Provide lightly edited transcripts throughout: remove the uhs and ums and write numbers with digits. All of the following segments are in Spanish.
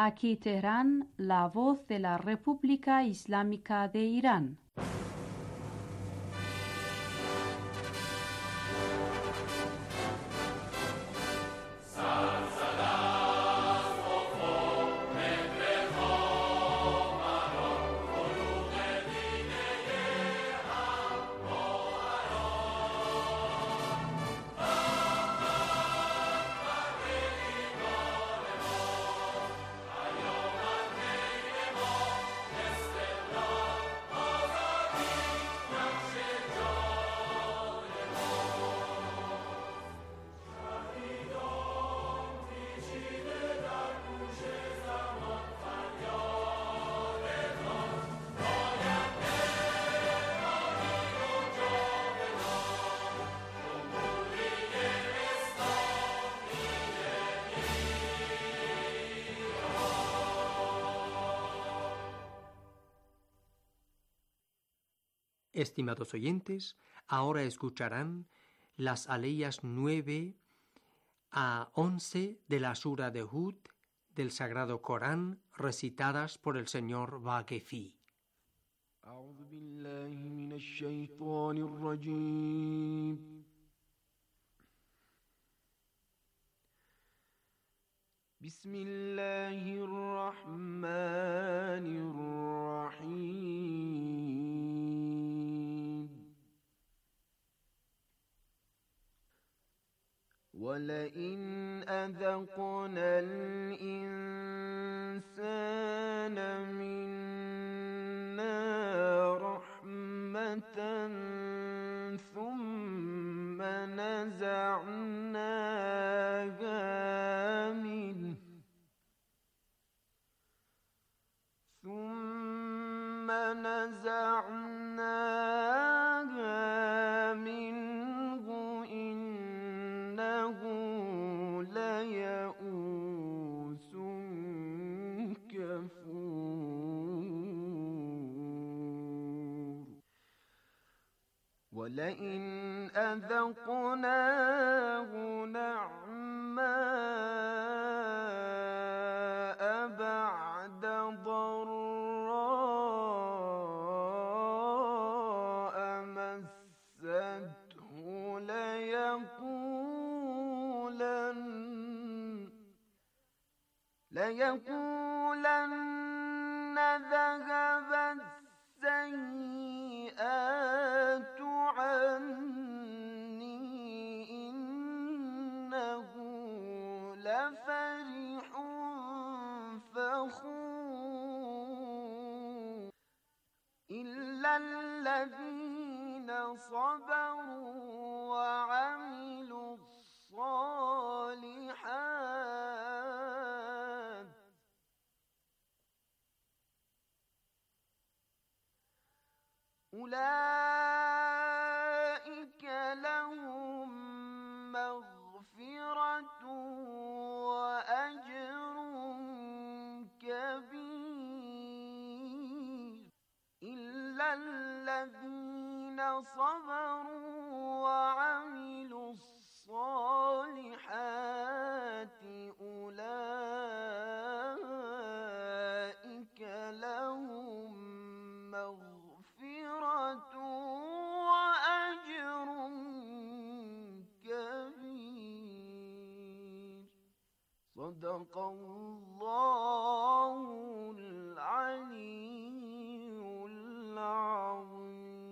Aquí Teherán, la voz de la República Islámica de Irán. Estimados oyentes, ahora escucharán las aleyas 9 a 11 de la Sura de Hud del Sagrado Corán, recitadas por el señor Vaquefi. أعوذ بالله من الشيطان الرجيم بسم الله الرحمن الرحيم ولئن أذقنا الإنسان منا رحمة ثم نزعناها منه إنه ليئوس كفور ولئن أذقناه نعماء بعد ضراء مسته ليقولن ذهب السيئات عني إنه لفرح فخور إلا الذين صبروا وعملوا الصالحات أولئك لهم مغفرة وأجر كبير إلا الذين صبروا وعملوا الصالحات أولئك لهم مغفرة وأجر كبير صدق الله العلي العظيم.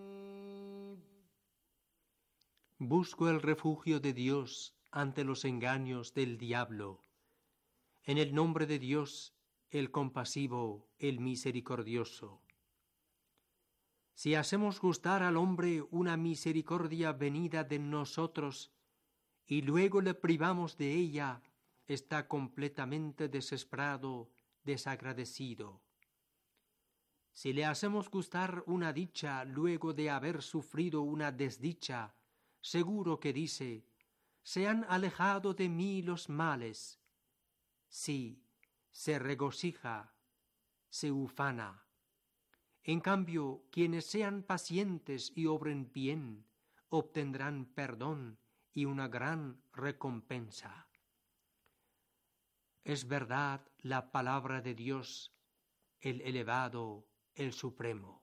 Busco el refugio de Dios ante los engaños del diablo. En el nombre de Dios, el compasivo, el misericordioso. Si hacemos gustar al hombre una misericordia venida de nosotros y luego le privamos de ella, está completamente desesperado, desagradecido. Si le hacemos gustar una dicha luego de haber sufrido una desdicha, seguro que dice: se han alejado de mí los males. Sí, se regocija, se ufana. En cambio, quienes sean pacientes y obren bien, obtendrán perdón y una gran recompensa. es verdad la palabra de Dios, el elevado, el supremo.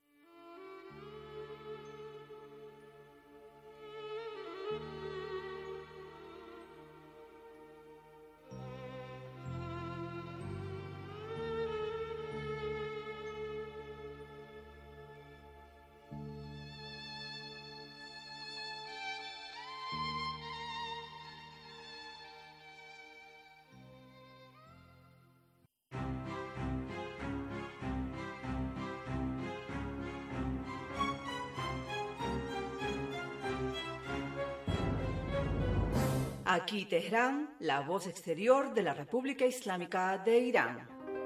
Aquí Teherán, la voz exterior de la República Islámica de Irán.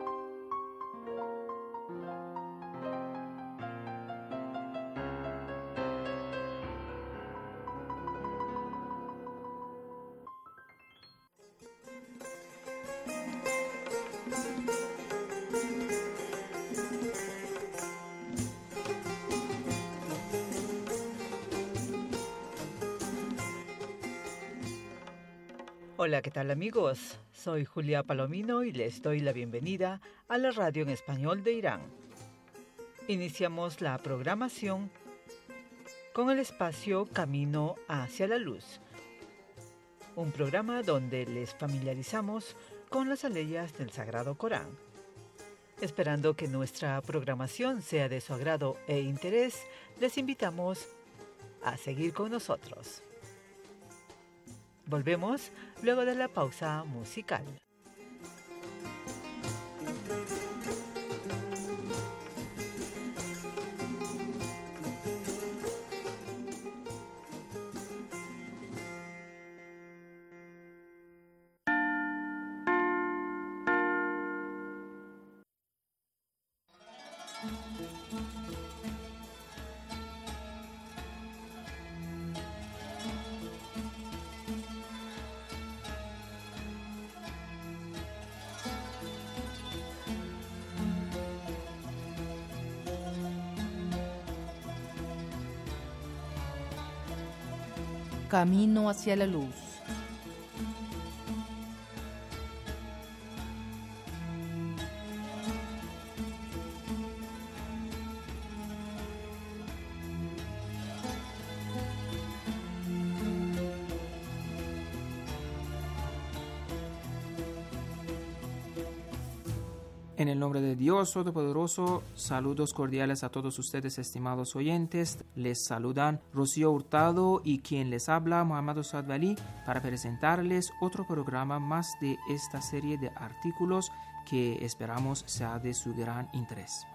Hola, ¿qué tal amigos? Soy Julia Palomino y les doy la bienvenida a la radio en español de Irán. Iniciamos la programación con el espacio Camino hacia la Luz, un programa donde les familiarizamos con las aleyas del Sagrado Corán. Esperando que nuestra programación sea de su agrado e interés, les invitamos a seguir con nosotros. Volvemos luego de la pausa musical. Camino hacia la luz. En el nombre de Dios Todopoderoso, saludos cordiales a todos ustedes, estimados oyentes. Les saludan Rocío Hurtado y quien les habla, Muhammad Osad Bali, para presentarles otro programa más de esta serie de artículos que esperamos sea de su gran interés.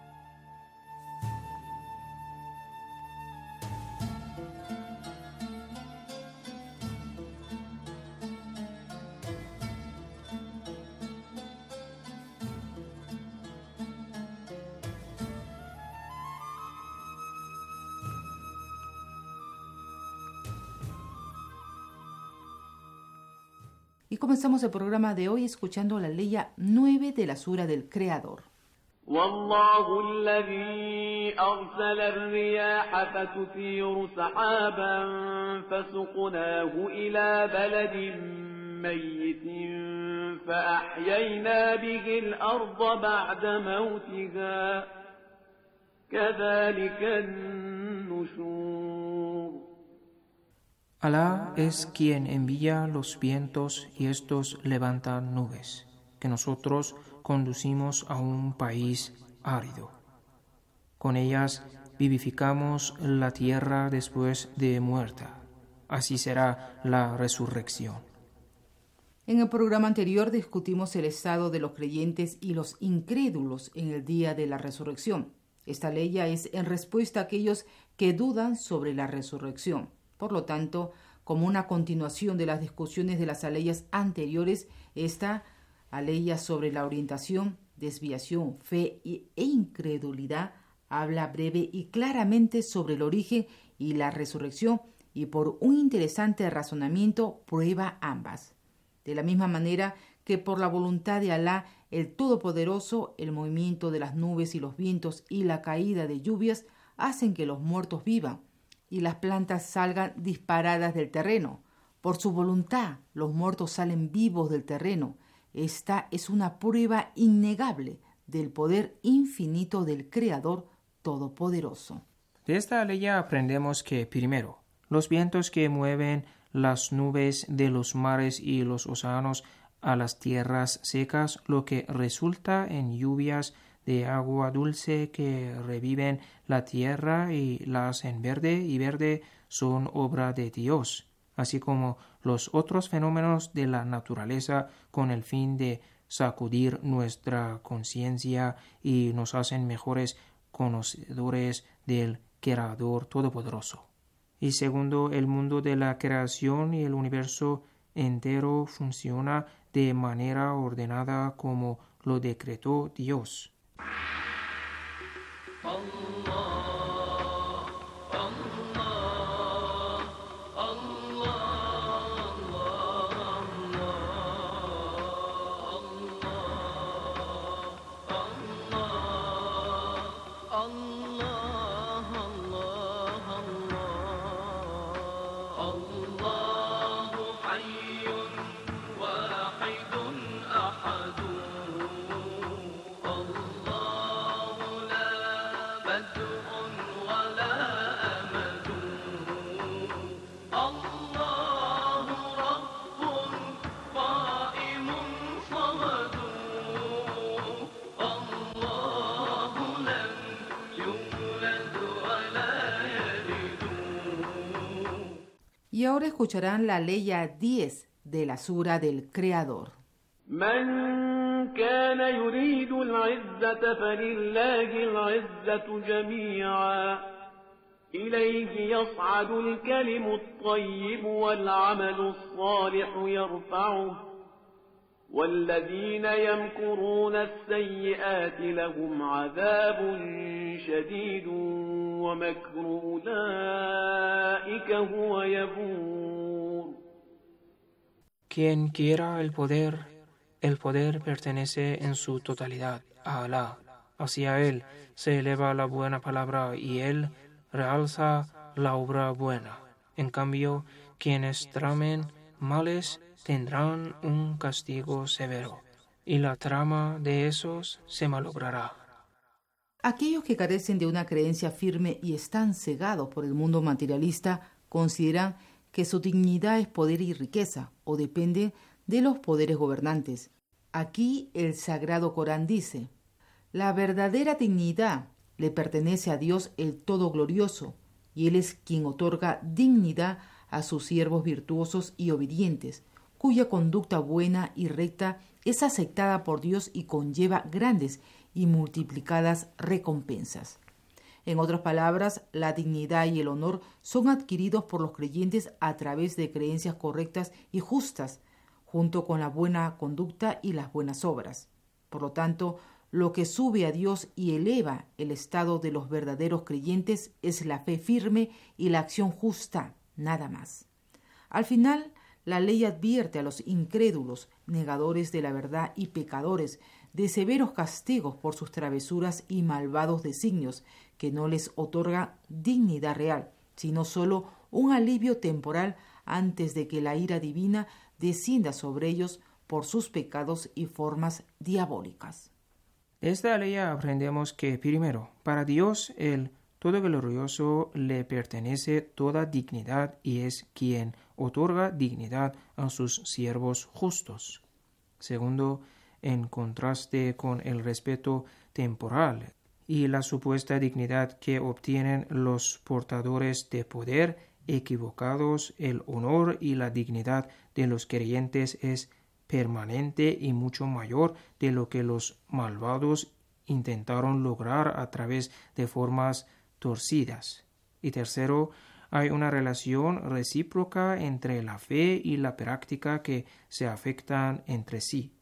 Y comenzamos el programa de hoy escuchando la leya 9 de la Sura del Creador. والله الذي أرسل الرياح فتثير سحابا فسقناه إلى بلد ميت فأحيينا به الأرض بعد موتها كذلك النشور. Alá es quien envía los vientos y estos levantan nubes, que nosotros conducimos a un país árido. Con ellas vivificamos la tierra después de muerta. Así será la resurrección. En el programa anterior discutimos el estado de los creyentes y los incrédulos en el día de la resurrección. Esta leya es en respuesta a aquellos que dudan sobre la resurrección. Por lo tanto, como una continuación de las discusiones de las aleyas anteriores, esta aleya sobre la orientación, desviación, fe e incredulidad habla breve y claramente sobre el origen y la resurrección y por un interesante razonamiento prueba ambas. De la misma manera que por la voluntad de Alá, el Todopoderoso, el movimiento de las nubes y los vientos y la caída de lluvias hacen que los muertos vivan y las plantas salgan disparadas del terreno. Por su voluntad, los muertos salen vivos del terreno, Esta es una prueba innegable del poder infinito del Creador Todopoderoso. De esta ley aprendemos que, primero, los vientos que mueven las nubes de los mares y los océanos a las tierras secas, lo que resulta en lluvias de agua dulce que reviven la tierra y la hacen verde y verde, son obra de Dios, así como los otros fenómenos de la naturaleza con el fin de sacudir nuestra conciencia y nos hacen mejores conocedores del Creador Todopoderoso. Y segundo, el mundo de la creación y el universo entero funciona de manera ordenada como lo decretó Dios. Y ahora escucharán la leya 10 de la sura del Creador. من كان يريد العزة فلله العزة جميعا إليه يصعد الكلم الطيب والعمل الصالح يرفعه والذين يمكرون السيئات لهم عذاب شديد ومكر أولئك هو يبور. Quien quiera el poder pertenece en su totalidad a Alá. Hacia Él se eleva la buena palabra y Él realza la obra buena. En cambio, quienes tramen males tendrán un castigo severo, y la trama de esos se malogrará. Aquellos que carecen de una creencia firme y están cegados por el mundo materialista consideran que su dignidad es poder y riqueza, o depende de los poderes gobernantes. Aquí el Sagrado Corán dice: la verdadera dignidad le pertenece a Dios el Todoglorioso, y Él es quien otorga dignidad a sus siervos virtuosos y obedientes, cuya conducta buena y recta es aceptada por Dios y conlleva grandes y multiplicadas recompensas. En otras palabras, la dignidad y el honor son adquiridos por los creyentes a través de creencias correctas y justas, junto con la buena conducta y las buenas obras. Por lo tanto, lo que sube a Dios y eleva el estado de los verdaderos creyentes es la fe firme y la acción justa, nada más. Al final, la ley advierte a los incrédulos, negadores de la verdad y pecadores de severos castigos por sus travesuras y malvados designios, que no les otorga dignidad real, sino solo un alivio temporal antes de que la ira divina descienda sobre ellos por sus pecados y formas diabólicas. De esta ley aprendemos que, primero, para Dios el Todoglorioso le pertenece toda dignidad y es quien otorga dignidad a sus siervos justos. Segundo, en contraste con el respeto temporal y la supuesta dignidad que obtienen los portadores de poder equivocados, el honor y la dignidad de los creyentes es permanente y mucho mayor de lo que los malvados intentaron lograr a través de formas torcidas. Y tercero, hay una relación recíproca entre la fe y la práctica que se afectan entre sí.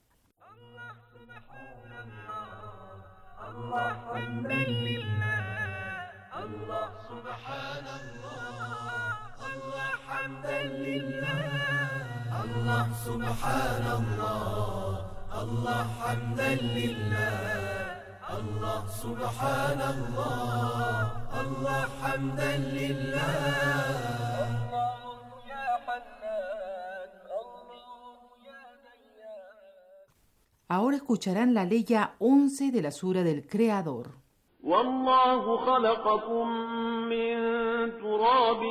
Ahora escucharán la leya 11 de la sura del Creador. والله خلقكم من تراب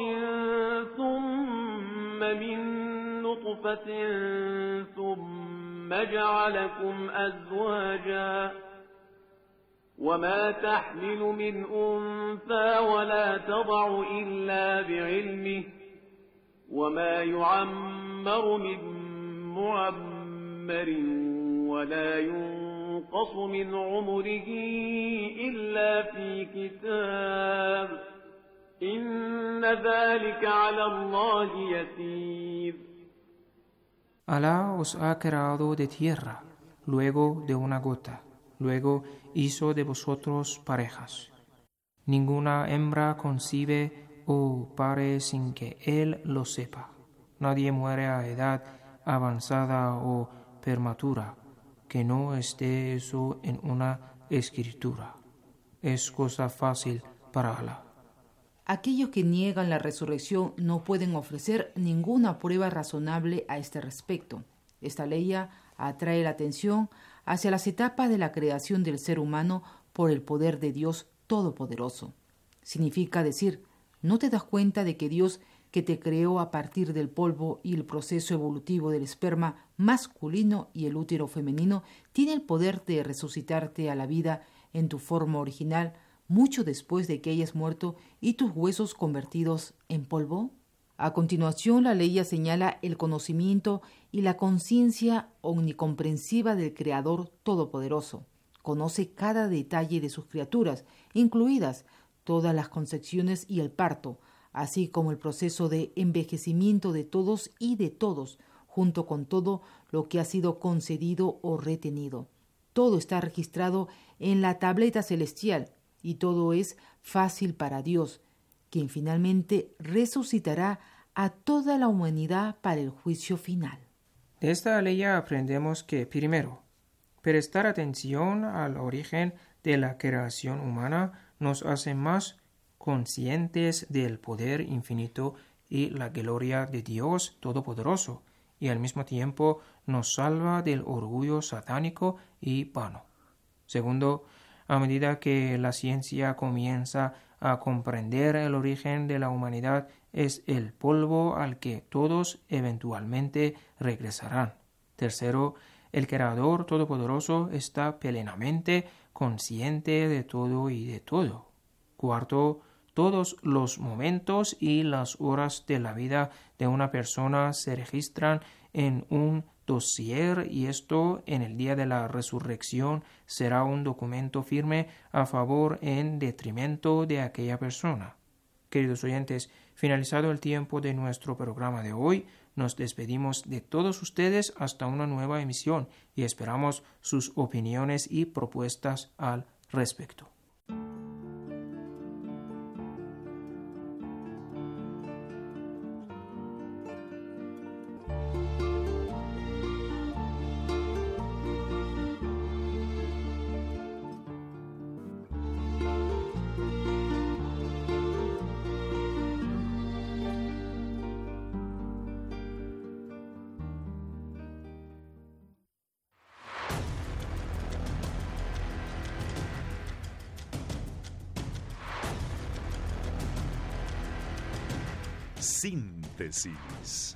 ثم من نطفة ثم جعلكم أزواجا وما تحمل من أنثى ولا تضع إلا بعلمه وما يعمر من معمر ولا ينقص من عمره إلا في كتاب إن ذلك على الله يسير. Alá os ha creado de tierra, luego de una gota, luego hizo de vosotros parejas. Ninguna hembra concibe o pare sin que él lo sepa. Nadie muere a edad avanzada o prematura, que no esté eso en una escritura. Es cosa fácil para Alá. Aquellos que niegan la resurrección no pueden ofrecer ninguna prueba razonable a este respecto. Esta ley atrae la atención hacia las etapas de la creación del ser humano por el poder de Dios Todopoderoso. Significa decir, ¿no te das cuenta de que Dios, que te creó a partir del polvo y el proceso evolutivo del esperma masculino y el útero femenino, tiene el poder de resucitarte a la vida en tu forma original mucho después de que hayas muerto y tus huesos convertidos en polvo? A continuación, la ley señala el conocimiento y la conciencia omnicomprensiva del Creador Todopoderoso. Conoce cada detalle de sus criaturas, incluidas todas las concepciones y el parto, así como el proceso de envejecimiento de todos y de todos, junto con todo lo que ha sido concedido o retenido. Todo está registrado en la tableta celestial y todo es fácil para Dios, quien finalmente resucitará a toda la humanidad para el juicio final. De esta ley aprendemos que, primero, prestar atención al origen de la creación humana nos hace más conscientes del poder infinito y la gloria de Dios Todopoderoso, y al mismo tiempo nos salva del orgullo satánico y vano. Segundo, a medida que la ciencia comienza a comprender el origen de la humanidad, es el polvo al que todos eventualmente regresarán. Tercero, el Creador Todopoderoso está plenamente consciente de todo y de todo. Cuarto, todos los momentos y las horas de la vida de una persona se registran en un dossier y esto en el día de la resurrección será un documento firme a favor en detrimento de aquella persona. Queridos oyentes, finalizado el tiempo de nuestro programa de hoy, nos despedimos de todos ustedes hasta una nueva emisión y esperamos sus opiniones y propuestas al respecto. Síntesis.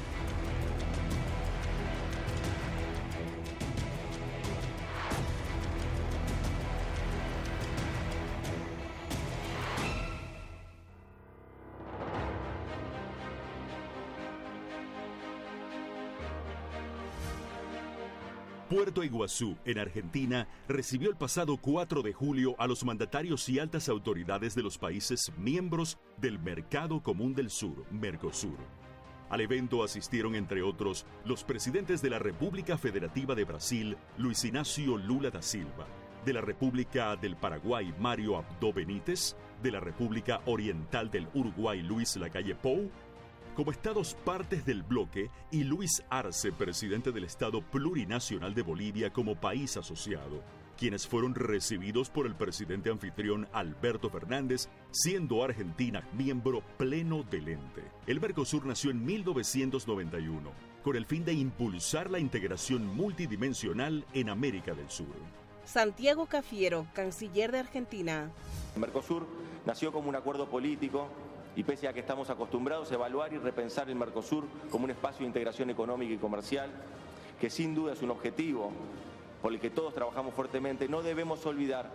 Puerto Iguazú, en Argentina, recibió el pasado 4 de julio a los mandatarios y altas autoridades de los países miembros del Mercado Común del Sur, Mercosur. Al evento asistieron, entre otros, los presidentes de la República Federativa de Brasil, Luis Inácio Lula da Silva, de la República del Paraguay, Mario Abdo Benítez, de la República Oriental del Uruguay, Luis Lacalle Pou, como estados partes del bloque, y Luis Arce, presidente del Estado Plurinacional de Bolivia como país asociado, quienes fueron recibidos por el presidente anfitrión Alberto Fernández, siendo Argentina miembro pleno del ente. El Mercosur nació en 1991. con el fin de impulsar la integración multidimensional en América del Sur. Santiago Cafiero, canciller de Argentina. El Mercosur nació como un acuerdo político y pese a que estamos acostumbrados a evaluar y repensar el Mercosur como un espacio de integración económica y comercial, que sin duda es un objetivo por el que todos trabajamos fuertemente, no debemos olvidar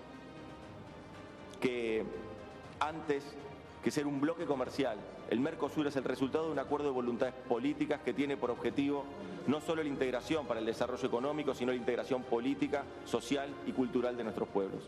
que antes que ser un bloque comercial, el Mercosur es el resultado de un acuerdo de voluntades políticas que tiene por objetivo no solo la integración para el desarrollo económico, sino la integración política, social y cultural de nuestros pueblos.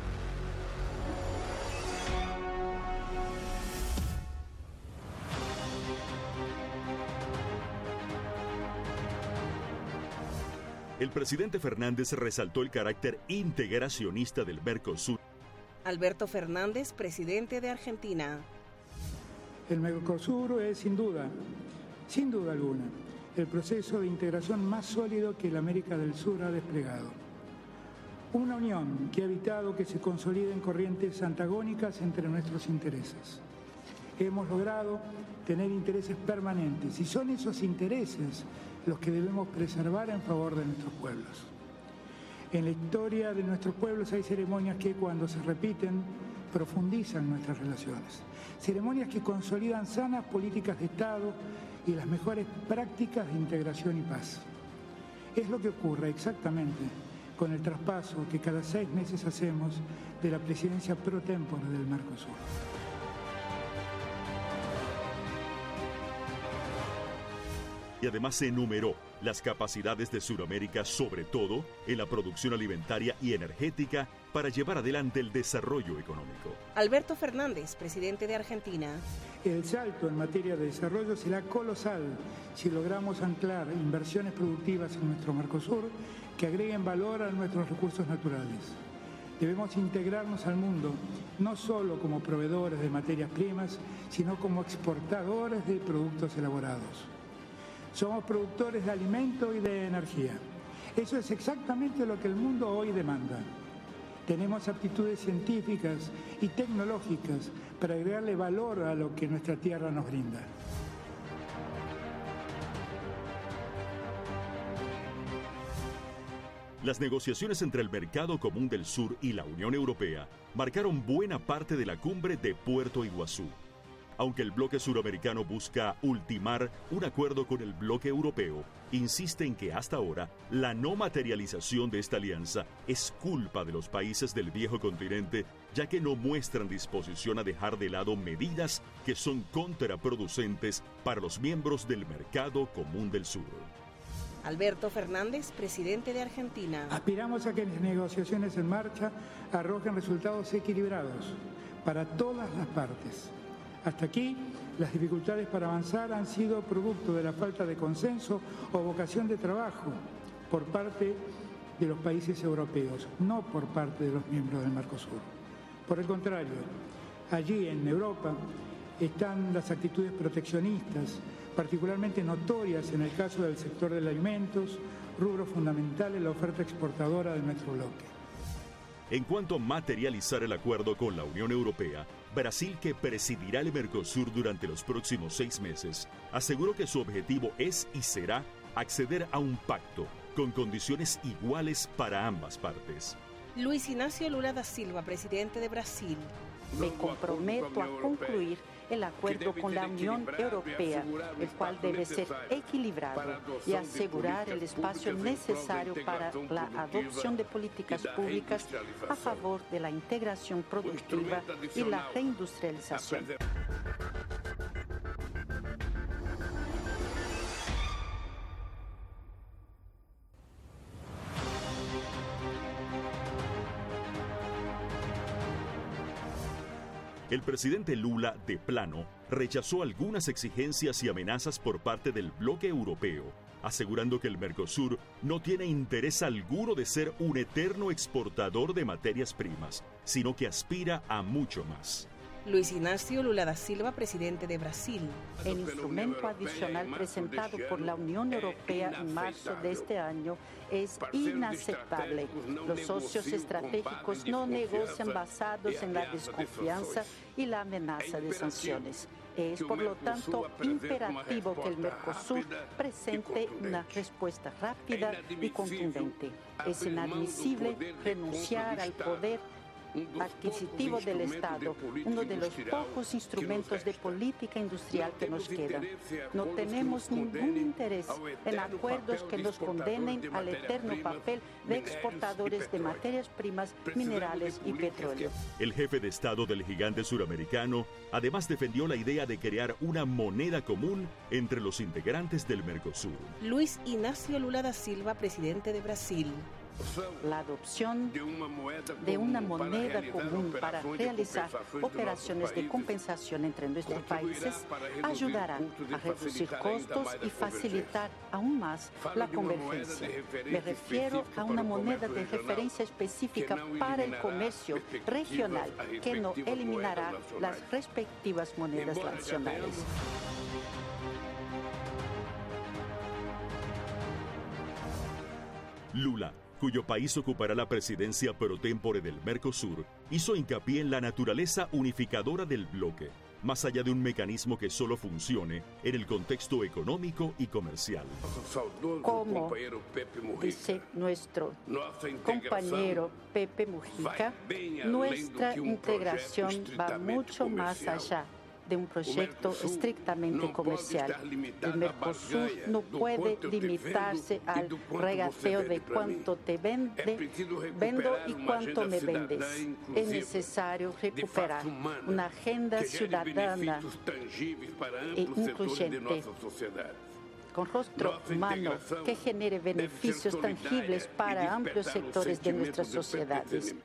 El presidente Fernández resaltó el carácter integracionista del Mercosur. Alberto Fernández, presidente de Argentina. El Mercosur es sin duda alguna, el proceso de integración más sólido que la América del Sur ha desplegado. Una unión que ha evitado que se consoliden corrientes antagónicas entre nuestros intereses. Hemos logrado tener intereses permanentes y son esos intereses los que debemos preservar en favor de nuestros pueblos. En la historia de nuestros pueblos hay ceremonias que cuando se repiten profundizan nuestras relaciones. Ceremonias que consolidan sanas políticas de Estado y las mejores prácticas de integración y paz. Es lo que ocurre exactamente con el traspaso que cada 6 meses hacemos de la presidencia pro tempore del Mercosur. Y además se enumeró las capacidades de Sudamérica, sobre todo en la producción alimentaria y energética, para llevar adelante el desarrollo económico. Alberto Fernández, presidente de Argentina. El salto en materia de desarrollo será colosal si logramos anclar inversiones productivas en nuestro Mercosur que agreguen valor a nuestros recursos naturales. Debemos integrarnos al mundo, no solo como proveedores de materias primas, sino como exportadores de productos elaborados. Somos productores de alimento y de energía. Eso es exactamente lo que el mundo hoy demanda. Tenemos aptitudes científicas y tecnológicas para agregarle valor a lo que nuestra tierra nos brinda. Las negociaciones entre el Mercado Común del Sur y la Unión Europea marcaron buena parte de la cumbre de Puerto Iguazú. Aunque el bloque suramericano busca ultimar un acuerdo con el bloque europeo, insiste en que hasta ahora la no materialización de esta alianza es culpa de los países del viejo continente, ya que no muestran disposición a dejar de lado medidas que son contraproducentes para los miembros del Mercado Común del Sur. Alberto Fernández, presidente de Argentina. Aspiramos a que las negociaciones en marcha arrojen resultados equilibrados para todas las partes. Hasta aquí, las dificultades para avanzar han sido producto de la falta de consenso o vocación de trabajo por parte de los países europeos, no por parte de los miembros del Mercosur. Por el contrario, allí en Europa están las actitudes proteccionistas, particularmente notorias en el caso del sector de alimentos, rubro fundamental en la oferta exportadora de nuestro bloque. En cuanto a materializar el acuerdo con la Unión Europea, Brasil, que presidirá el Mercosur durante los próximos 6 meses, aseguró que su objetivo es y será acceder a un pacto con condiciones iguales para ambas partes. Luis Inácio Lula da Silva, presidente de Brasil. Me comprometo a concluir el acuerdo con la Unión Europea, el cual debe ser equilibrado y asegurar el espacio necesario para la adopción de políticas públicas a favor de la integración productiva y la reindustrialización. El presidente Lula, de plano, rechazó algunas exigencias y amenazas por parte del bloque europeo, asegurando que el Mercosur no tiene interés alguno de ser un eterno exportador de materias primas, sino que aspira a mucho más. Luis Inácio Lula da Silva, presidente de Brasil. El instrumento adicional presentado por la Unión Europea en marzo de este año es inaceptable. Los socios estratégicos no negocian basados en la desconfianza y la amenaza de sanciones. Es, por lo tanto, imperativo que el Mercosur presente una respuesta rápida y contundente. Es inadmisible renunciar al poder adquisitivo del Estado, uno de los pocos instrumentos de política industrial que nos quedan. No tenemos ningún interés en acuerdos que nos condenen al eterno papel de exportadores de materias primas, minerales y petróleo. El jefe de Estado del gigante suramericano además defendió la idea de crear una moneda común entre los integrantes del Mercosur. Luis Inácio Lula da Silva, presidente de Brasil. La adopción de una moneda común para realizar operaciones de compensación entre nuestros países ayudará a reducir costos y facilitar aún más la convergencia. Me refiero a una moneda de referencia específica para el comercio regional que no eliminará las respectivas monedas nacionales. Lula, cuyo país ocupará la presidencia pro tempore del Mercosur, hizo hincapié en la naturaleza unificadora del bloque, más allá de un mecanismo que solo funcione en el contexto económico y comercial. Como dice nuestro compañero Pepe Mujica, nuestra integración va mucho más allá de un proyecto estrictamente comercial. El Mercosur no puede limitarse al regateo de cuánto te vendo y cuánto me vendes. Es necesario recuperar una agenda ciudadana e incluyente, con rostro humano, que genere beneficios tangibles para amplios sectores de nuestras sociedades.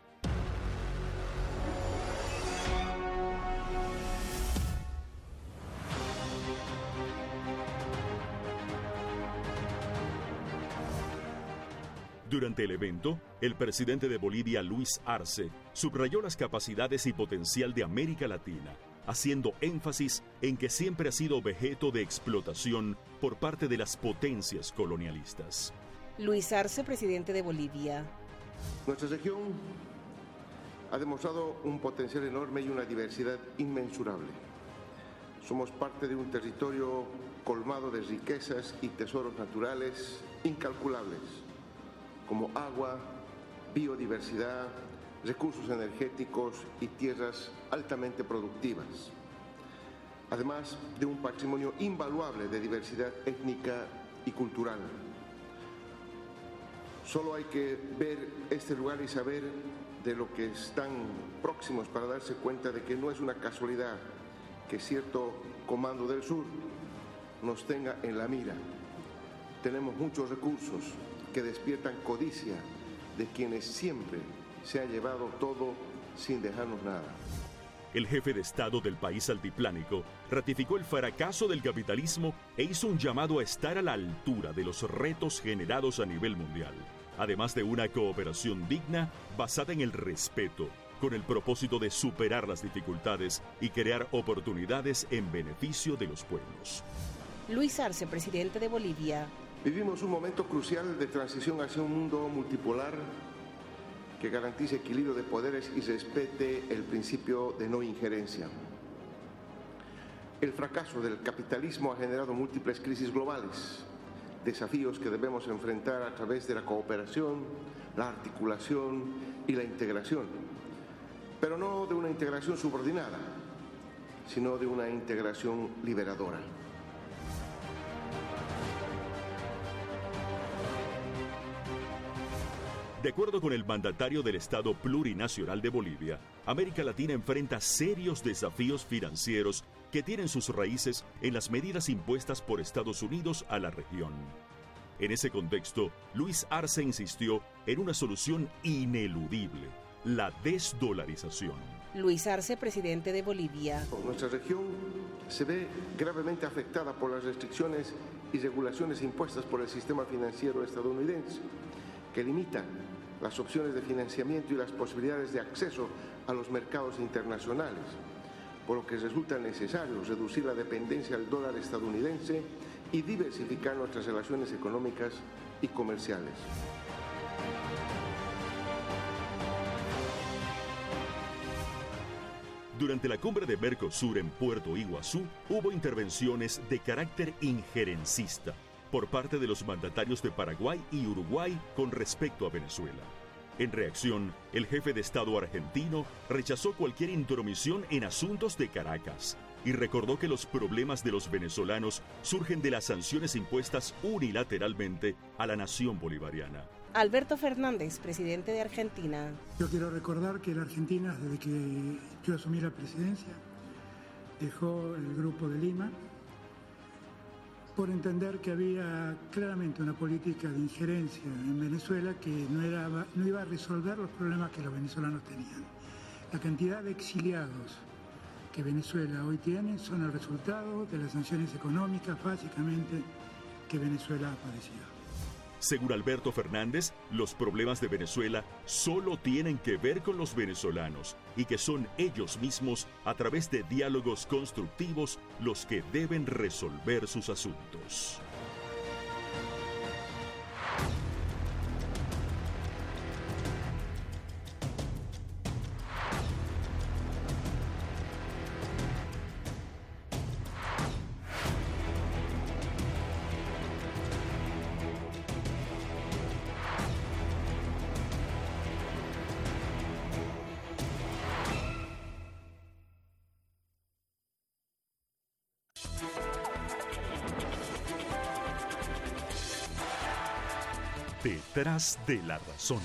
Durante el evento, el presidente de Bolivia, Luis Arce, subrayó las capacidades y potencial de América Latina, haciendo énfasis en que siempre ha sido objeto de explotación por parte de las potencias colonialistas. Luis Arce, presidente de Bolivia. Nuestra región ha demostrado un potencial enorme y una diversidad inmensurable. Somos parte de un territorio colmado de riquezas y tesoros naturales incalculables, como agua, biodiversidad, recursos energéticos y tierras altamente productivas, además de un patrimonio invaluable de diversidad étnica y cultural. Solo hay que ver este lugar y saber de lo que están próximos para darse cuenta de que no es una casualidad que cierto comando del sur nos tenga en la mira. Tenemos muchos recursos que despiertan codicia de quienes siempre se ha llevado todo sin dejarnos nada. El jefe de Estado del país altiplánico ratificó el fracaso del capitalismo e hizo un llamado a estar a la altura de los retos generados a nivel mundial, además de una cooperación digna basada en el respeto, con el propósito de superar las dificultades y crear oportunidades en beneficio de los pueblos. Luis Arce, presidente de Bolivia. Vivimos un momento crucial de transición hacia un mundo multipolar que garantice equilibrio de poderes y respete el principio de no injerencia. El fracaso del capitalismo ha generado múltiples crisis globales, desafíos que debemos enfrentar a través de la cooperación, la articulación y la integración, pero no de una integración subordinada, sino de una integración liberadora. De acuerdo con el mandatario del Estado Plurinacional de Bolivia, América Latina enfrenta serios desafíos financieros que tienen sus raíces en las medidas impuestas por Estados Unidos a la región. En ese contexto, Luis Arce insistió en una solución ineludible: la desdolarización. Luis Arce, presidente de Bolivia. Nuestra región se ve gravemente afectada por las restricciones y regulaciones impuestas por el sistema financiero estadounidense, que limitan las opciones de financiamiento y las posibilidades de acceso a los mercados internacionales, por lo que resulta necesario reducir la dependencia al dólar estadounidense y diversificar nuestras relaciones económicas y comerciales. Durante la cumbre de Mercosur en Puerto Iguazú, hubo intervenciones de carácter injerencista por parte de los mandatarios de Paraguay y Uruguay con respecto a Venezuela. En reacción, el jefe de Estado argentino rechazó cualquier intromisión en asuntos de Caracas y recordó que los problemas de los venezolanos surgen de las sanciones impuestas unilateralmente a la nación bolivariana. Alberto Fernández, presidente de Argentina. Yo quiero recordar que la Argentina, desde que yo asumí la presidencia, dejó el Grupo de Lima por entender que había claramente una política de injerencia en Venezuela que no iba a resolver los problemas que los venezolanos tenían. La cantidad de exiliados que Venezuela hoy tiene son el resultado de las sanciones económicas, básicamente, que Venezuela ha padecido. Según Alberto Fernández, los problemas de Venezuela solo tienen que ver con los venezolanos y que son ellos mismos, a través de diálogos constructivos, los que deben resolver sus asuntos. Detrás de la razón.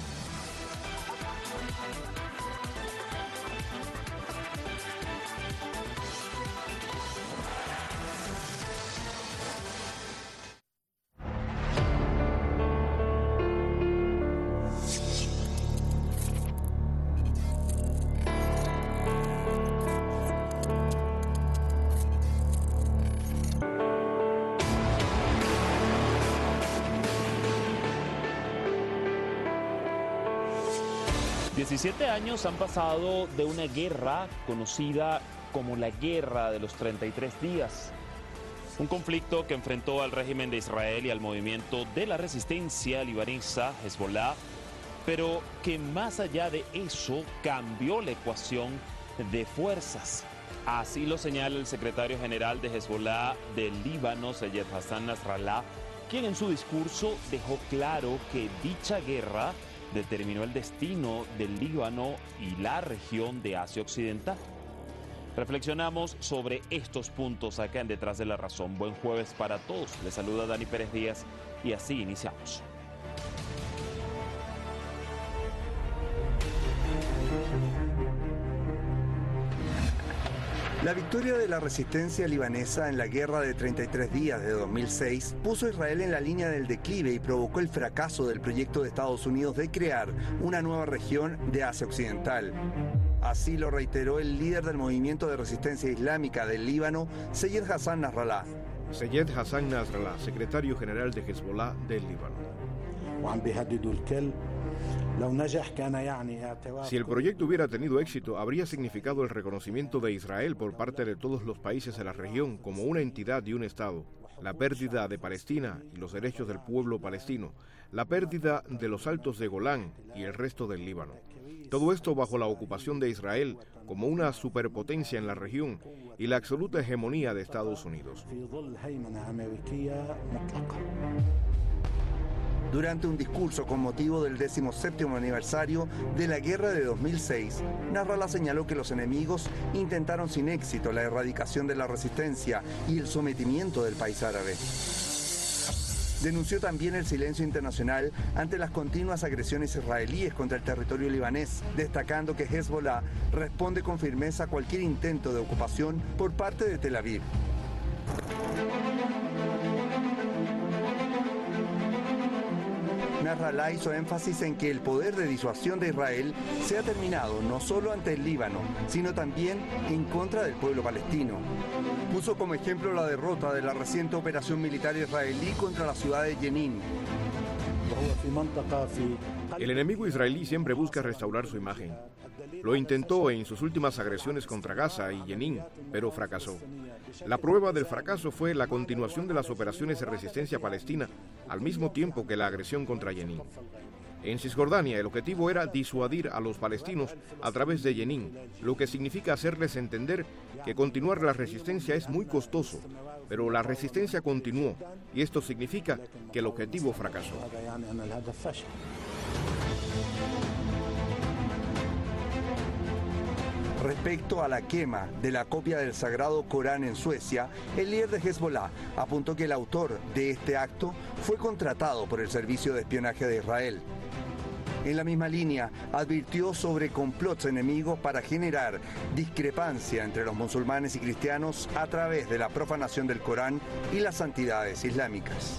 Siete años han pasado de una guerra conocida como la Guerra de los 33 días. Un conflicto que enfrentó al régimen de Israel y al movimiento de la resistencia libanesa, Hezbollah, pero que más allá de eso cambió la ecuación de fuerzas. Así lo señala el secretario general de Hezbollah del Líbano, Sayed Hassan Nasrallah, quien en su discurso dejó claro que dicha guerra determinó el destino del Líbano y la región de Asia Occidental. Reflexionamos sobre estos puntos acá en Detrás de la Razón. Buen jueves para todos. Les saluda Dani Pérez Díaz y así iniciamos. La victoria de la resistencia libanesa en la Guerra de 33 días de 2006 puso a Israel en la línea del declive y provocó el fracaso del proyecto de Estados Unidos de crear una nueva región de Asia Occidental. Así lo reiteró el líder del movimiento de resistencia islámica del Líbano, Sayed Hassan Nasrallah. Sayed Hassan Nasrallah, secretario general de Hezbollah del Líbano. Si el proyecto hubiera tenido éxito, habría significado el reconocimiento de Israel por parte de todos los países de la región como una entidad y un Estado, la pérdida de Palestina y los derechos del pueblo palestino, la pérdida de los altos de Golán y el resto del Líbano. Todo esto bajo la ocupación de Israel como una superpotencia en la región y la absoluta hegemonía de Estados Unidos. Durante un discurso con motivo del 17º aniversario de la Guerra de 2006, Nasrallah señaló que los enemigos intentaron sin éxito la erradicación de la resistencia y el sometimiento del país árabe. Denunció también el silencio internacional ante las continuas agresiones israelíes contra el territorio libanés, destacando que Hezbollah responde con firmeza a cualquier intento de ocupación por parte de Tel Aviv. Nasrallah hizo énfasis en que el poder de disuasión de Israel se ha terminado no solo ante el Líbano, sino también en contra del pueblo palestino. Puso como ejemplo la derrota de la reciente operación militar israelí contra la ciudad de Jenin. El enemigo israelí siempre busca restaurar su imagen. Lo intentó en sus últimas agresiones contra Gaza y Jenin, pero fracasó. La prueba del fracaso fue la continuación de las operaciones de resistencia palestina, al mismo tiempo que la agresión contra Jenin. En Cisjordania el objetivo era disuadir a los palestinos a través de Jenin, lo que significa hacerles entender que continuar la resistencia es muy costoso, pero la resistencia continuó y esto significa que el objetivo fracasó. Respecto a la quema de la copia del Sagrado Corán en Suecia, el líder de Hezbollah apuntó que el autor de este acto fue contratado por el Servicio de Espionaje de Israel. En la misma línea, advirtió sobre complots enemigos para generar discrepancia entre los musulmanes y cristianos a través de la profanación del Corán y las santidades islámicas.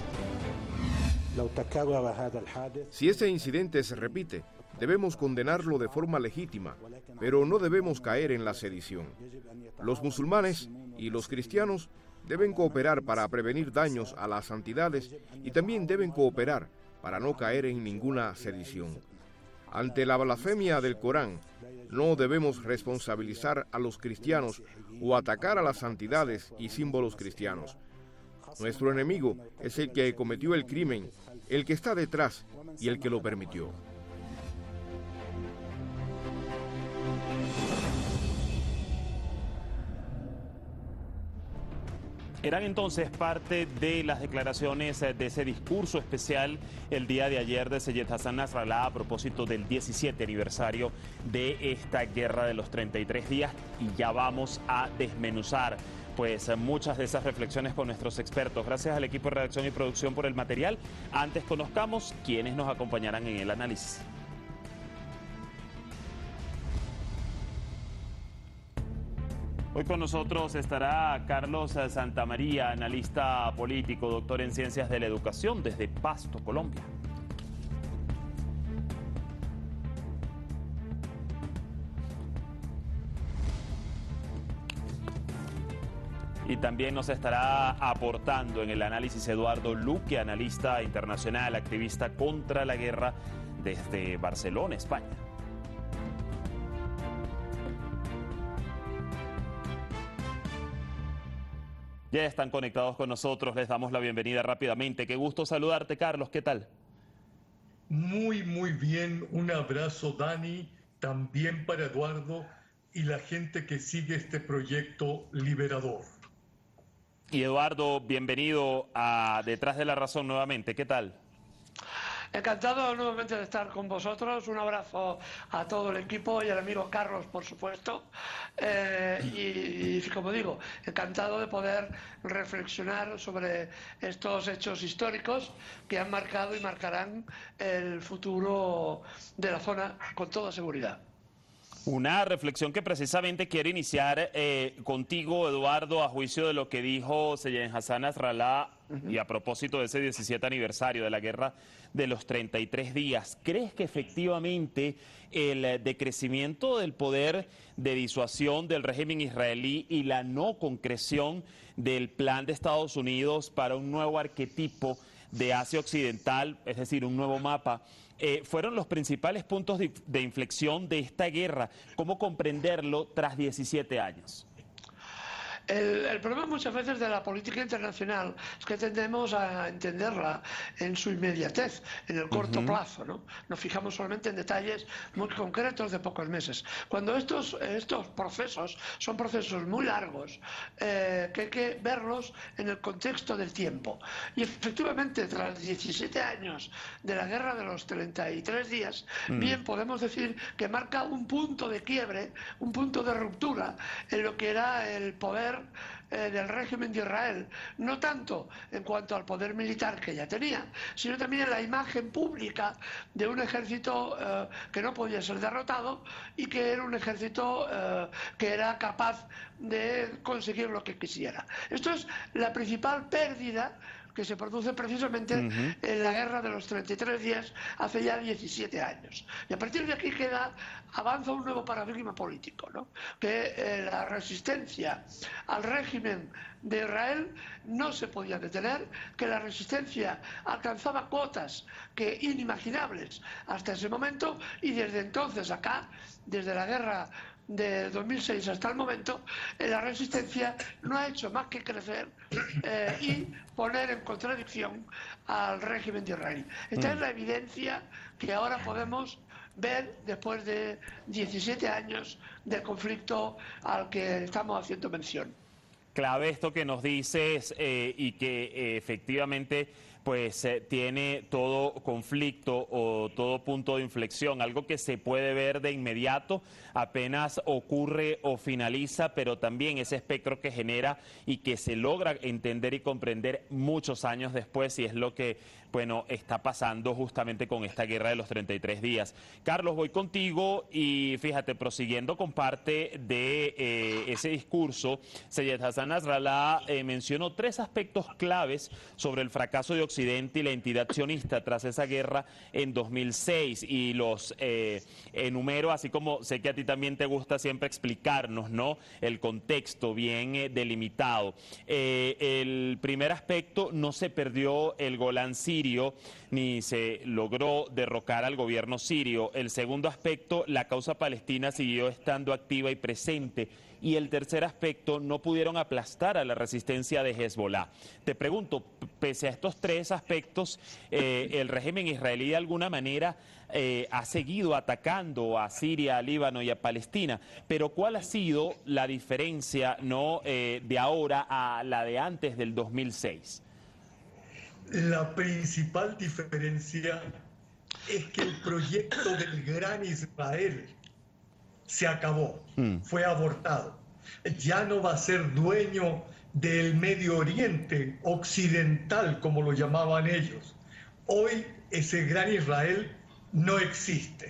Si este incidente se repite, debemos condenarlo de forma legítima, pero no debemos caer en la sedición. Los musulmanes y los cristianos deben cooperar para prevenir daños a las santidades y también deben cooperar para no caer en ninguna sedición. Ante la blasfemia del Corán, no debemos responsabilizar a los cristianos o atacar a las santidades y símbolos cristianos. Nuestro enemigo es el que cometió el crimen, el que está detrás y el que lo permitió. Eran entonces parte de las declaraciones de ese discurso especial el día de ayer de Seyed Hassan Nasrallah a propósito del 17 aniversario de esta guerra de los 33 días y ya vamos a desmenuzar pues muchas de esas reflexiones con nuestros expertos. Gracias al equipo de redacción y producción por el material. Antes conozcamos quiénes nos acompañarán en el análisis. Hoy con nosotros estará Carlos Santamaría, analista político, doctor en Ciencias de la Educación desde Pasto, Colombia. Y también nos estará aportando en el análisis Eduardo Luque, analista internacional, activista contra la guerra desde Barcelona, España. Ya están conectados con nosotros, les damos la bienvenida rápidamente. Qué gusto saludarte, Carlos, ¿qué tal? Muy bien, un abrazo, Dani, también para Eduardo y la gente que sigue este proyecto liberador. Y Eduardo, bienvenido a Detrás de la Razón nuevamente, ¿qué tal? Encantado nuevamente de estar con vosotros. Un abrazo a todo el equipo y al amigo Carlos, por supuesto. Y como digo, encantado de poder reflexionar sobre estos hechos históricos que han marcado y marcarán el futuro de la zona con toda seguridad. Una reflexión que precisamente quiero iniciar contigo, Eduardo, a juicio de lo que dijo Seyed Hassan Nasrallah y a propósito de ese 17 aniversario de la guerra de los 33 días. ¿Crees que efectivamente el decrecimiento del poder de disuasión del régimen israelí y la no concreción del plan de Estados Unidos para un nuevo arquetipo de Asia Occidental, es decir, un nuevo mapa, fueron los principales puntos de inflexión de esta guerra? ¿Cómo comprenderlo tras 17 años? El problema muchas veces de la política internacional es que tendemos a entenderla en su inmediatez, en el corto plazo, ¿no? Nos fijamos solamente en detalles muy concretos de pocos meses. Cuando estos procesos son procesos muy largos, que hay que verlos en el contexto del tiempo. Y efectivamente, tras 17 años de la guerra de los 33 días, bien podemos decir que marca un punto de quiebre, un punto de ruptura en lo que era el poder del régimen de Israel, no tanto en cuanto al poder militar que ya tenía, sino también en la imagen pública de un ejército que no podía ser derrotado y que era un ejército que era capaz de conseguir lo que quisiera. Esto es la principal pérdida que se produce precisamente en la guerra de los 33 días hace ya 17 años. Y a partir de aquí avanza un nuevo paradigma político, ¿no? Que la resistencia al régimen de Israel no se podía detener, que la resistencia alcanzaba cotas inimaginables hasta ese momento, y desde entonces acá, desde la guerra de 2006 hasta el momento, la resistencia no ha hecho más que crecer y poner en contradicción al régimen de Israel. Esta es la evidencia que ahora podemos ver después de 17 años del conflicto al que estamos haciendo mención. Clave esto que nos dices y que efectivamente pues tiene todo conflicto o todo punto de inflexión, algo que se puede ver de inmediato apenas ocurre o finaliza, pero también ese espectro que genera y que se logra entender y comprender muchos años después, y es lo que, bueno, está pasando justamente con esta guerra de los 33 días. Carlos, voy contigo y fíjate, prosiguiendo con parte de ese discurso, Seyed Hassan Nasrallah mencionó 3 aspectos claves sobre el fracaso de Occidente y la entidad sionista tras esa guerra en 2006, y los enumero, así como sé que a ti también te gusta siempre explicarnos, ¿no?, el contexto bien delimitado. El primer aspecto: no se perdió el Golán sirio ni se logró derrocar al gobierno sirio. El segundo aspecto: la causa palestina siguió estando activa y presente. Y el tercer aspecto: no pudieron aplastar a la resistencia de Hezbollah. Te pregunto, pese a estos 3 aspectos, el régimen israelí de alguna manera ha seguido atacando a Siria, a Líbano y a Palestina, pero ¿cuál ha sido la diferencia, no, de ahora a la de antes del 2006? La principal diferencia es que el proyecto del Gran Israel se acabó, fue abortado. Ya no va a ser dueño del Medio Oriente occidental, como lo llamaban ellos. Hoy ese Gran Israel no existe.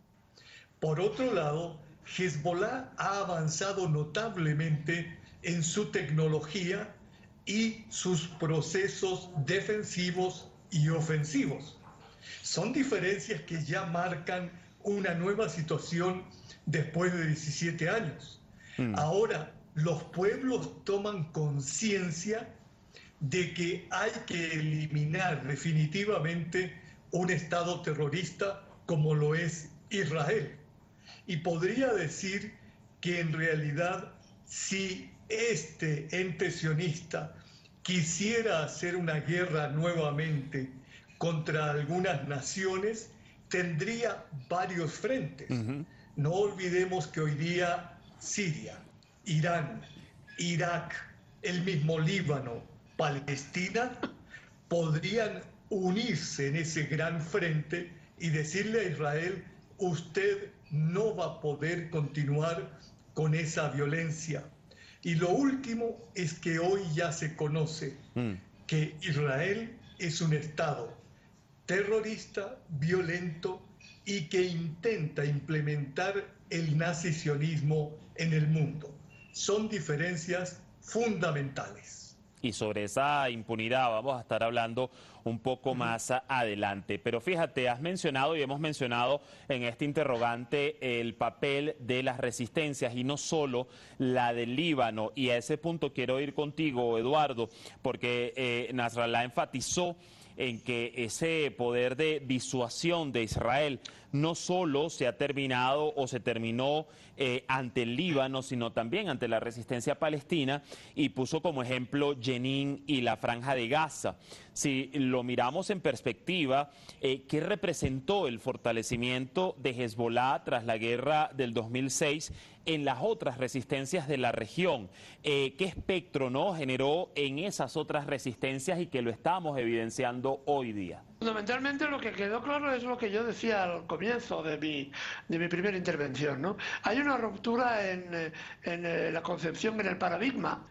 Por otro lado, Hezbollah ha avanzado notablemente en su tecnología y sus procesos defensivos y ofensivos. Son diferencias que ya marcan una nueva situación después de 17 años. Ahora los pueblos toman conciencia de que hay que eliminar definitivamente un Estado terrorista como lo es Israel. Y podría decir que en realidad, si este ente sionista quisiera hacer una guerra nuevamente contra algunas naciones, tendría varios frentes. No olvidemos que hoy día Siria, Irán, Irak, el mismo Líbano, Palestina, podrían unirse en ese gran frente y decirle a Israel: usted no va a poder continuar con esa violencia. Y lo último es que hoy ya se conoce que Israel es un Estado terrorista, violento, y que intenta implementar el nazisionismo en el mundo. Son diferencias fundamentales. Y sobre esa impunidad vamos a estar hablando un poco más adelante. Pero fíjate, has mencionado y hemos mencionado en este interrogante el papel de las resistencias, y no solo la del Líbano. Y a ese punto quiero ir contigo, Eduardo, porque Nasrallah enfatizó en que ese poder de disuasión de Israel no solo se ha terminado o se terminó ante el Líbano, sino también ante la resistencia palestina, y puso como ejemplo Jenin y la Franja de Gaza. Si lo miramos en perspectiva, ¿qué representó el fortalecimiento de Hezbollah tras la guerra del 2006 en las otras resistencias de la región? ¿Qué espectro no generó en esas otras resistencias y que lo estamos evidenciando hoy día? Fundamentalmente lo que quedó claro es lo que yo decía al comienzo de mi primera intervención, ¿no? Hay una ruptura en la concepción, en el paradigma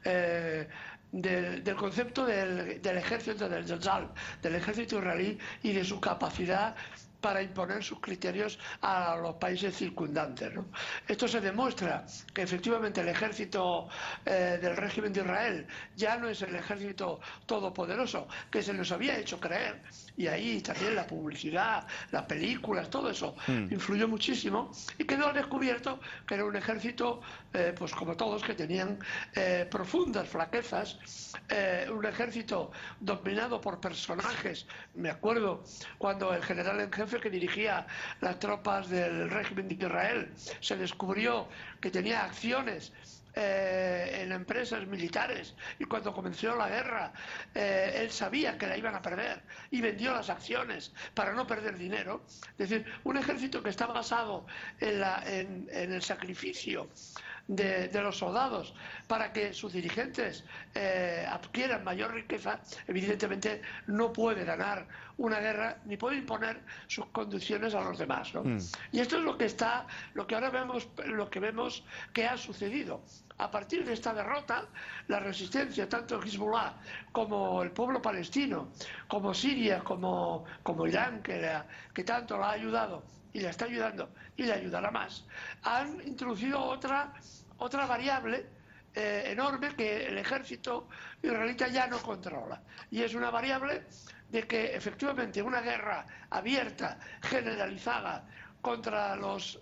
del concepto del ejército del ejército israelí y de su capacidad para imponer sus criterios a los países circundantes, ¿no? Esto se demuestra que efectivamente el ejército del régimen de Israel ya no es el ejército todopoderoso que se nos había hecho creer, y ahí también la publicidad, las películas, todo eso influyó muchísimo, y quedó al descubierto que era un ejército, pues como todos, que tenían profundas flaquezas, un ejército dominado por personajes. Me acuerdo cuando el general en jefe jefe que dirigía las tropas del régimen de Israel se descubrió que tenía acciones en empresas militares, y cuando comenzó la guerra él sabía que la iban a perder y vendió las acciones para no perder dinero. Es decir, un ejército que está basado en el sacrificio de los soldados para que sus dirigentes adquieran mayor riqueza, evidentemente no puede ganar una guerra ni puede imponer sus condiciones a los demás, ¿no? Y esto es lo que ahora vemos que ha sucedido. A partir de esta derrota, la resistencia, tanto Hezbollah como el pueblo palestino, como Siria, como Irán, que tanto la ha ayudado y la está ayudando y le ayudará más, han introducido otra variable enorme que el ejército israelita ya no controla. Y es una variable de que efectivamente una guerra abierta, generalizada contra los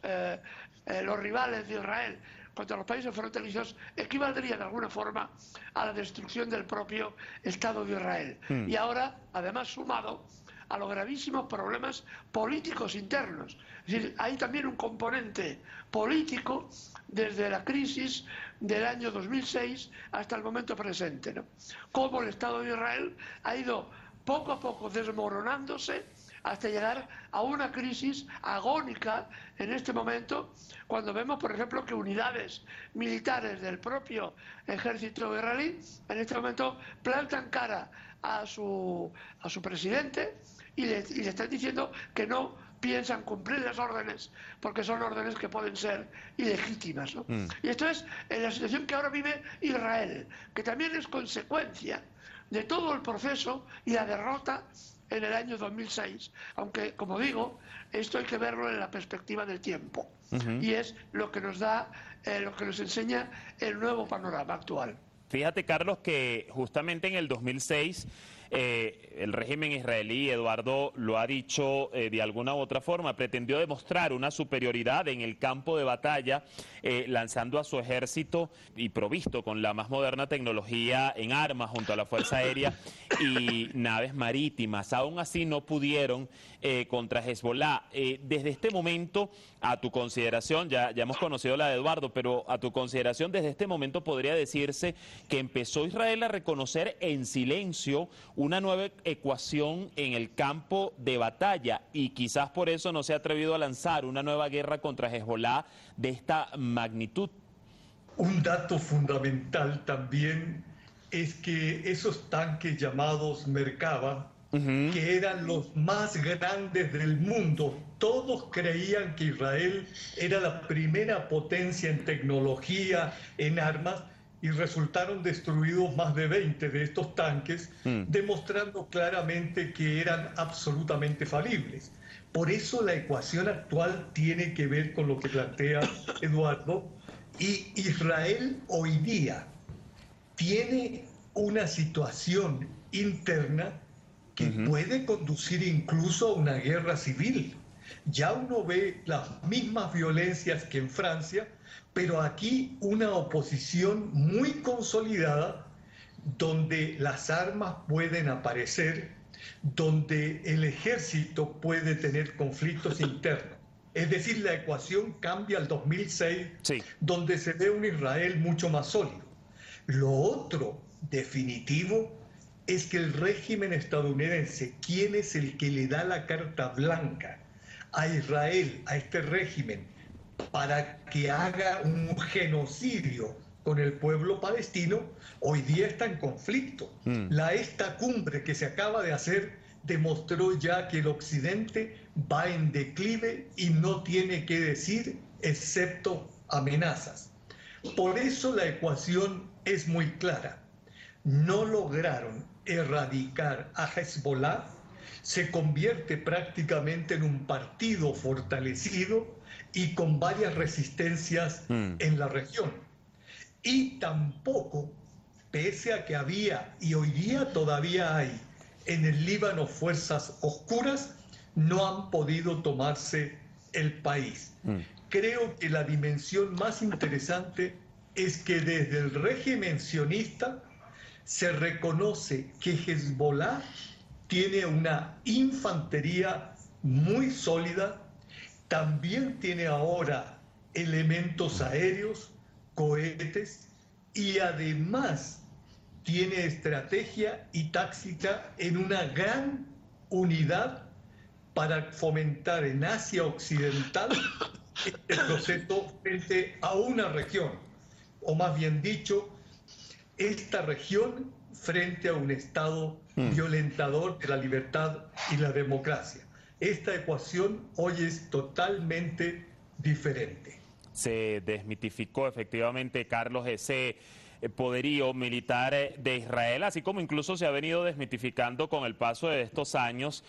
rivales de Israel, contra los países fronterizos, equivaldría de alguna forma a la destrucción del propio Estado de Israel. Y ahora, además, sumado a los gravísimos problemas políticos internos. Es decir, hay también un componente político desde la crisis del año 2006 hasta el momento presente, ¿no? Cómo el Estado de Israel ha ido poco a poco desmoronándose hasta llegar a una crisis agónica en este momento, cuando vemos, por ejemplo, que unidades militares del propio ejército israelí en este momento plantan cara a su presidente y le están diciendo que no piensan cumplir las órdenes porque son órdenes que pueden ser ilegítimas, ¿no? Y esto es la situación que ahora vive Israel, que también es consecuencia de todo el proceso y la derrota en el año 2006, aunque, como digo, esto hay que verlo en la perspectiva del tiempo, y es lo que nos da, lo que nos enseña el nuevo panorama actual. Fíjate, Carlos, que justamente en el 2006 el régimen israelí, Eduardo lo ha dicho de alguna u otra forma, pretendió demostrar una superioridad en el campo de batalla, lanzando a su ejército y provisto con la más moderna tecnología en armas junto a la Fuerza Aérea y naves marítimas. Aún así no pudieron contra Hezbollah. Desde este momento, a tu consideración, ya hemos conocido la de Eduardo, pero a tu consideración, desde este momento podría decirse que empezó Israel a reconocer en silencio una nueva ecuación en el campo de batalla, y quizás por eso no se ha atrevido a lanzar una nueva guerra contra Hezbollah de esta magnitud. Un dato fundamental también es que esos tanques llamados Merkava, que eran los más grandes del mundo, todos creían que Israel era la primera potencia en tecnología, en armas, y resultaron destruidos más de 20 de estos tanques, demostrando claramente que eran absolutamente falibles. Por eso la ecuación actual tiene que ver con lo que plantea Eduardo, y Israel hoy día tiene una situación interna que puede conducir incluso a una guerra civil. Ya uno ve las mismas violencias que en Francia, pero aquí una oposición muy consolidada, donde las armas pueden aparecer, donde el ejército puede tener conflictos internos. Es decir, la ecuación cambia al 2006, donde se ve un Israel mucho más sólido. Lo otro definitivo es que el régimen estadounidense, ¿quién es el que le da la carta blanca a Israel, a este régimen, para que haga un genocidio con el pueblo palestino? Hoy día está en conflicto. Esta cumbre que se acaba de hacer demostró ya que el occidente va en declive y no tiene que decir excepto amenazas. Por eso la ecuación es muy clara. No lograron erradicar a Hezbollah, se convierte prácticamente en un partido fortalecido y con varias resistencias en la región. Y tampoco, pese a que había y hoy día todavía hay en el Líbano fuerzas oscuras, no han podido tomarse el país. Creo que la dimensión más interesante es que desde el régimen sionista se reconoce que Hezbollah tiene una infantería muy sólida, también tiene ahora elementos aéreos, cohetes, y además tiene estrategia y táctica en una gran unidad para fomentar en Asia Occidental este proceso frente a una región, o más bien dicho, esta región frente a un Estado violentador de la libertad y la democracia. Esta ecuación hoy es totalmente diferente. Se desmitificó efectivamente, Carlos, ese poderío militar de Israel, así como incluso se ha venido desmitificando con el paso de estos años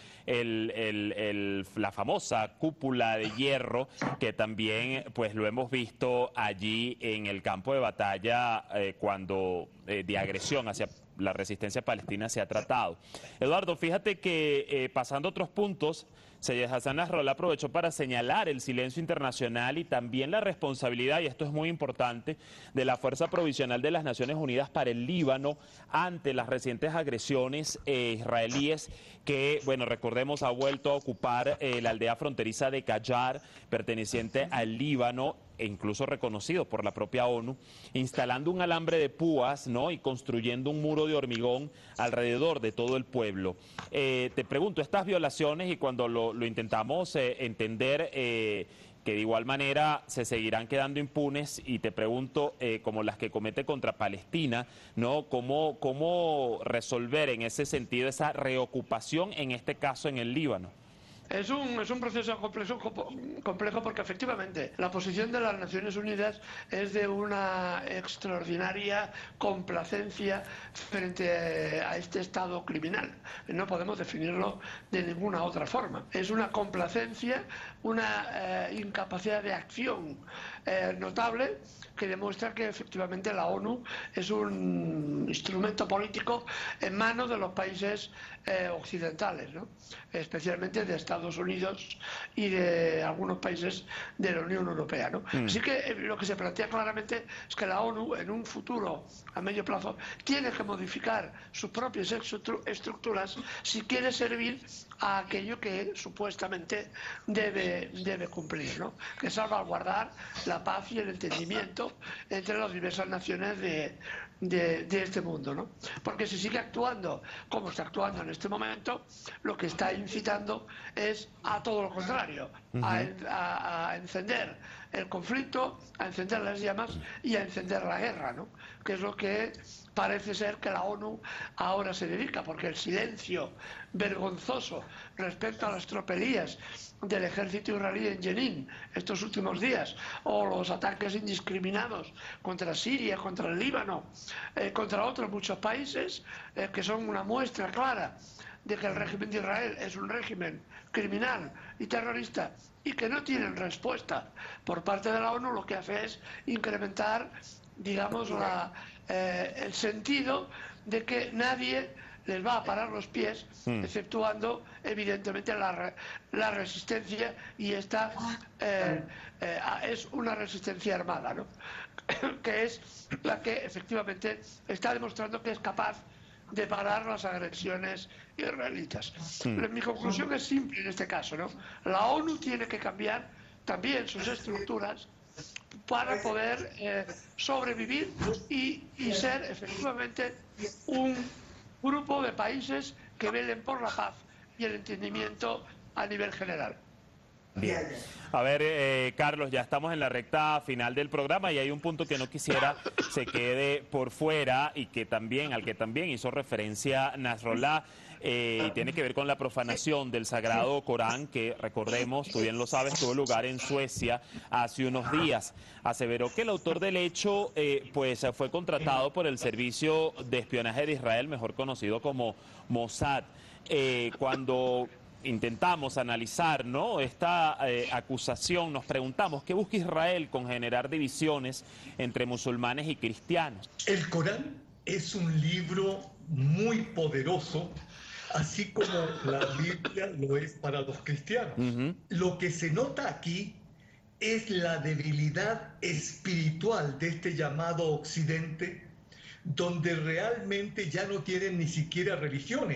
la famosa cúpula de hierro, que también pues lo hemos visto allí en el campo de batalla cuando de agresión hacia la resistencia palestina se ha tratado. Eduardo, fíjate que pasando a otros puntos, Seyed Hassan Nasrallah aprovechó para señalar el silencio internacional y también la responsabilidad, y esto es muy importante, de la Fuerza Provisional de las Naciones Unidas para el Líbano ante las recientes agresiones israelíes que, bueno, recordemos, ha vuelto a ocupar la aldea fronteriza de Qayar, perteneciente al Líbano, e incluso reconocido por la propia ONU, instalando un alambre de púas, ¿no?, y construyendo un muro de hormigón alrededor de todo el pueblo. Te pregunto, estas violaciones, y cuando lo intentamos entender, que de igual manera se seguirán quedando impunes, y te pregunto, como las que comete contra Palestina, ¿no?, ¿cómo resolver en ese sentido esa reocupación, en este caso en el Líbano? Es un proceso complejo porque efectivamente la posición de las Naciones Unidas es de una extraordinaria complacencia frente a este Estado criminal. No podemos definirlo de ninguna otra forma. Es una complacencia, una incapacidad de acción notable, que demuestra que efectivamente la ONU es un instrumento político en manos de los países occidentales, ¿no?, especialmente de Estados Unidos y de algunos países de la Unión Europea, ¿no? Así que lo que se plantea claramente es que la ONU en un futuro a medio plazo tiene que modificar sus propias estructuras si quiere servir a aquello que supuestamente debe cumplir, ¿no?, que es salvaguardar la paz y el entendimiento entre las diversas naciones de este mundo, ¿no? Porque si sigue actuando como está actuando en este momento, lo que está incitando es a todo lo contrario, a encender el conflicto, a encender las llamas y a encender la guerra, ¿no?, que es lo que parece ser que la ONU ahora se dedica, porque el silencio vergonzoso respecto a las tropelías del ejército israelí en Jenin estos últimos días, o los ataques indiscriminados contra Siria, contra el Líbano, contra otros muchos países, que son una muestra clara de que el régimen de Israel es un régimen criminal y terrorista y que no tienen respuesta por parte de la ONU, lo que hace es incrementar, digamos, el sentido de que nadie les va a parar los pies, exceptuando evidentemente la resistencia, y esta es una resistencia armada, ¿no?, que es la que efectivamente está demostrando que es capaz de parar las agresiones israelitas. Mi conclusión es simple en este caso, ¿no? La ONU tiene que cambiar también sus estructuras para poder sobrevivir y ser efectivamente un grupo de países que velen por la paz y el entendimiento a nivel general. Bien. A ver, Carlos, ya estamos en la recta final del programa y hay un punto que no quisiera se quede por fuera y que también, al que también hizo referencia Nasrallah, y tiene que ver con la profanación del Sagrado Corán, que recordemos, tú bien lo sabes, tuvo lugar en Suecia hace unos días. Aseveró que el autor del hecho pues fue contratado por el Servicio de Espionaje de Israel, mejor conocido como Mossad. Cuando intentamos analizar, ¿no?, esta acusación, nos preguntamos qué busca Israel con generar divisiones entre musulmanes y cristianos. El Corán es un libro muy poderoso, así como la Biblia lo es para los cristianos. Lo que se nota aquí es la debilidad espiritual de este llamado Occidente, donde realmente ya no tienen ni siquiera religiones,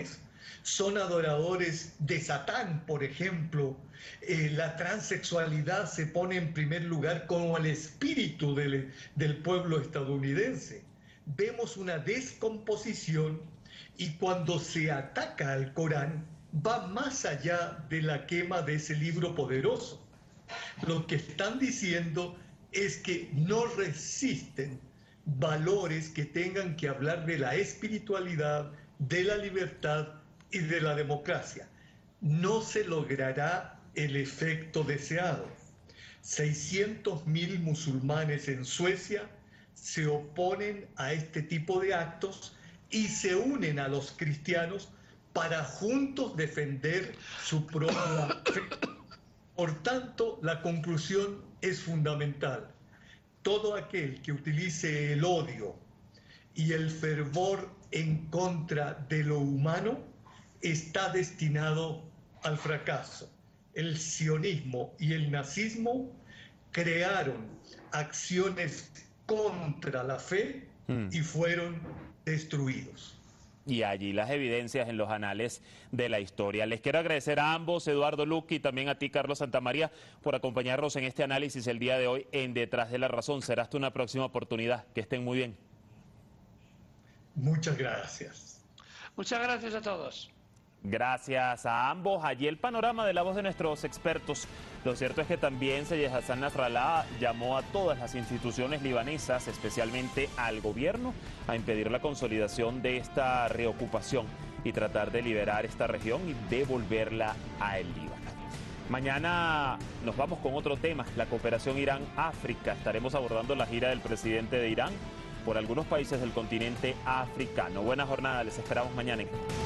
son adoradores de Satán, por ejemplo. La transexualidad se pone en primer lugar como el espíritu del pueblo estadounidense. Vemos una descomposición y cuando se ataca al Corán va más allá de la quema de ese libro poderoso. Lo que están diciendo es que no resisten valores que tengan que hablar de la espiritualidad, de la libertad y de la democracia. No se logrará el efecto deseado. 600.000 musulmanes en Suecia se oponen a este tipo de actos y se unen a los cristianos para juntos defender su propia fe. Por tanto, la conclusión es fundamental. Todo aquel que utilice el odio y el fervor en contra de lo humano está destinado al fracaso. El sionismo y el nazismo crearon acciones contra la fe y fueron destruidos. Y allí las evidencias en los anales de la historia. Les quiero agradecer a ambos, Eduardo Luque, y también a ti, Carlos Santamaría, por acompañarnos en este análisis el día de hoy en Detrás de la Razón. Será hasta una próxima oportunidad. Que estén muy bien. Muchas gracias. Muchas gracias a todos. Gracias a ambos. Allí el panorama de la voz de nuestros expertos. Lo cierto es que también Seyed Hassan Nasrallah llamó a todas las instituciones libanesas, especialmente al gobierno, a impedir la consolidación de esta reocupación y tratar de liberar esta región y devolverla a el Líbano. Mañana nos vamos con otro tema, la cooperación Irán-África. Estaremos abordando la gira del presidente de Irán por algunos países del continente africano. Buena jornada, les esperamos mañana.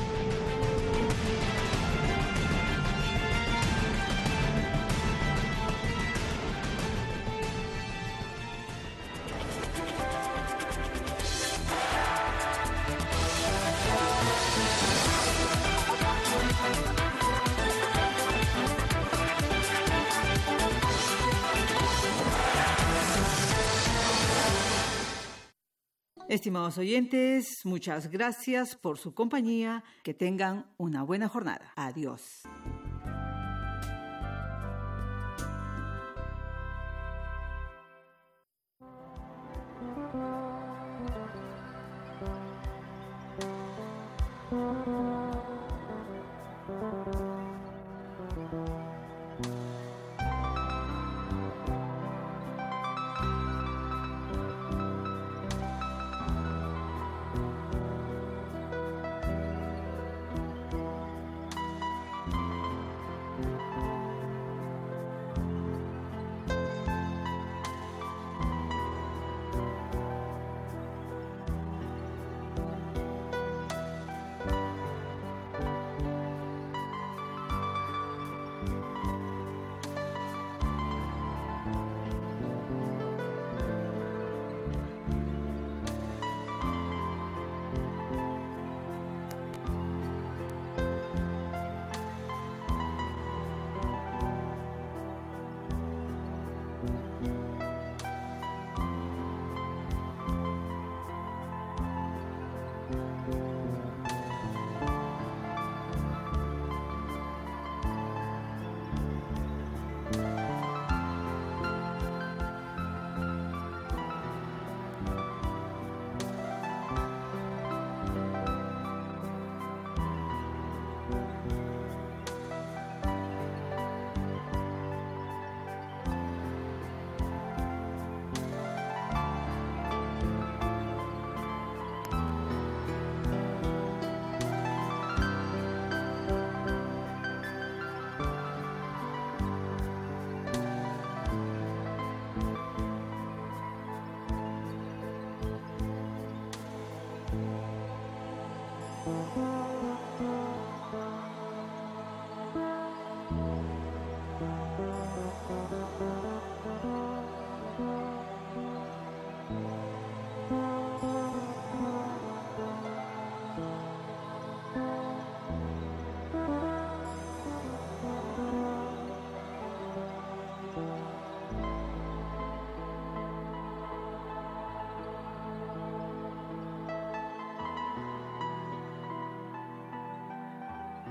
Estimados oyentes, muchas gracias por su compañía. Que tengan una buena jornada. Adiós.